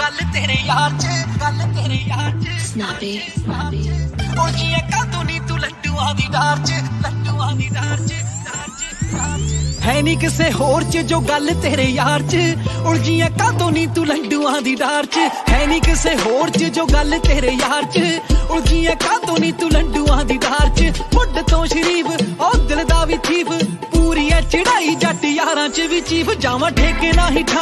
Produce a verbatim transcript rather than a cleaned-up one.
गल तेरे यार च गल तेरे यार च Snappy, snappy. उलझियां कातों नी तू लड्डूआं दी डार च लड्डूआं दी डार च डार च डार च है नी किसे होर च जो गल तेरे यार च उलझियां कातों नी तू लड्डूआं दी डार च है नी किसे होर च जो गल तेरे यार च उलझियां कातों नी तू लड्डूआं दी डार च मुੱਢ ਤੋਂ शरीफ ओ दिल दा वी थीफ पूरी है चढ़ाई जट यारां च वी चीफ जावां ठेके ना ही ठा